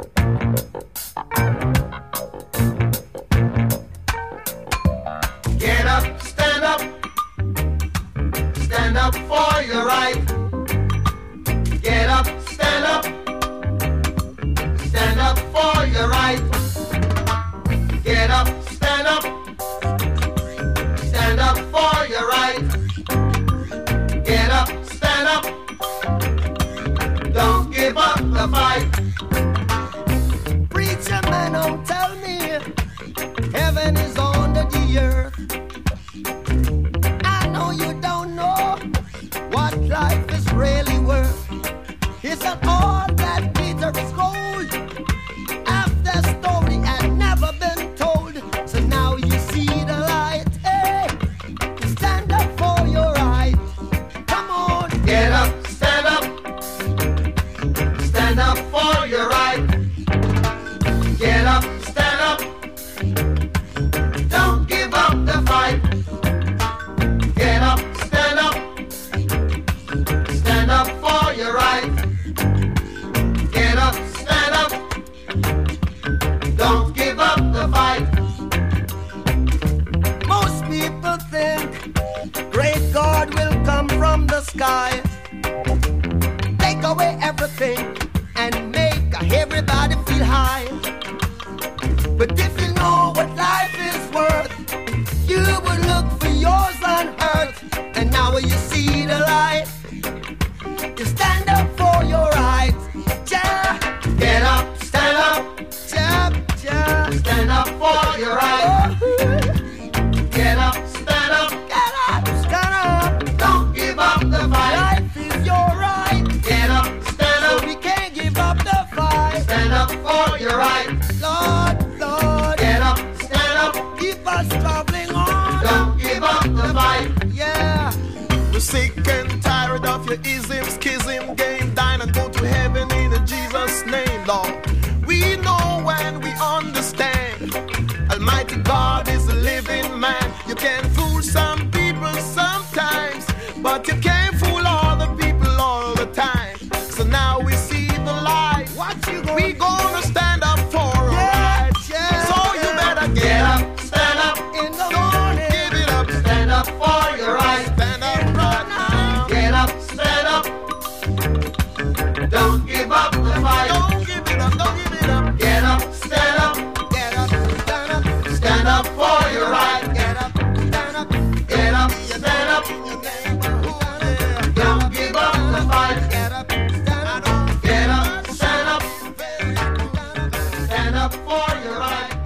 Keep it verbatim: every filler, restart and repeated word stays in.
Get up, stand up, stand up for your right. Get up, stand up, stand up for your right. Get up, stand up, stand up for your right. Get up, stand up, don't give up the fight. Preacher man, don't tell me heaven is under the earth. I know you don't know what life is really worth. It's not all that glitter is gold. After story had never been told, so now you see the light. Hey, stand up for your right. Come on, get up, stand up, stand up for your right. Get up, stand up, don't give up the fight. Get up, stand up, stand up for your right. Get up, stand up, don't give up the fight. most people think great God will come from the sky, take away everything and make everybody feel high. But if you know what life is worth, you would look for yours on earth. And now when you see the light, you stand up for your rights. Ja, Get up, stand up, ja, ja. stand up for your right. Get up, stand up, Get up, stand up. don't give up the fight. Life is your right, Get up, stand so up, we can't give up the fight. stand up for your right. Lord, Lord, Get up, stand up, keep us traveling on. don't give up the fight. Yeah. We're sick and tired of your ism, schism, game, dine and go to heaven in Jesus' name, Lord. We know and we understand Almighty God is a living man. You can fool some people sometimes, but you can't fool all the people all the time. So now we see the light. What you gonna We gonna stand up for our Yeah, rights. yeah, So you yeah. better Get get up, up, stand up, in the don't morning? give it up, stand up for your right. stand up right now. Get up, stand up, don't give up the fight. Don't give it up, don't give it up. Get up, stand up, Get up, stand up, stand up for your right. get up, stand up. Get up, stand up, don't give up the fight. Get up, stand up. Get up, stand up, stand up for your right.